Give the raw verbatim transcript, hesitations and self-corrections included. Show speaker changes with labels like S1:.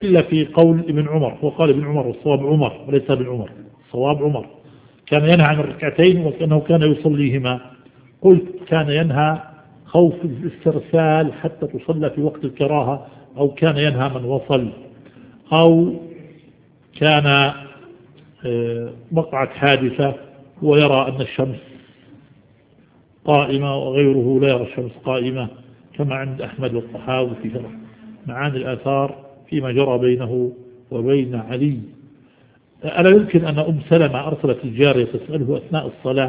S1: إلا في قول ابن عمر، هو قال ابن عمر والصواب عمر وليس ابن عمر، الصواب عمر كان ينهى عن الركعتين وكأنه كان يصليهما. قلت كان ينهى خوف الاسترسال حتى تصلى في وقت الكراهة، أو كان ينهى من وصل، أو كان وقعت حادثة ويرى أن الشمس قائمة وغيره لا يرى الشمس قائمة، كما عند أحمد والطحاوي في معاني الآثار فيما جرى بينه وبين علي. ألا يمكن أن أم سلمة أرسلت الجارية تسأله أثناء الصلاة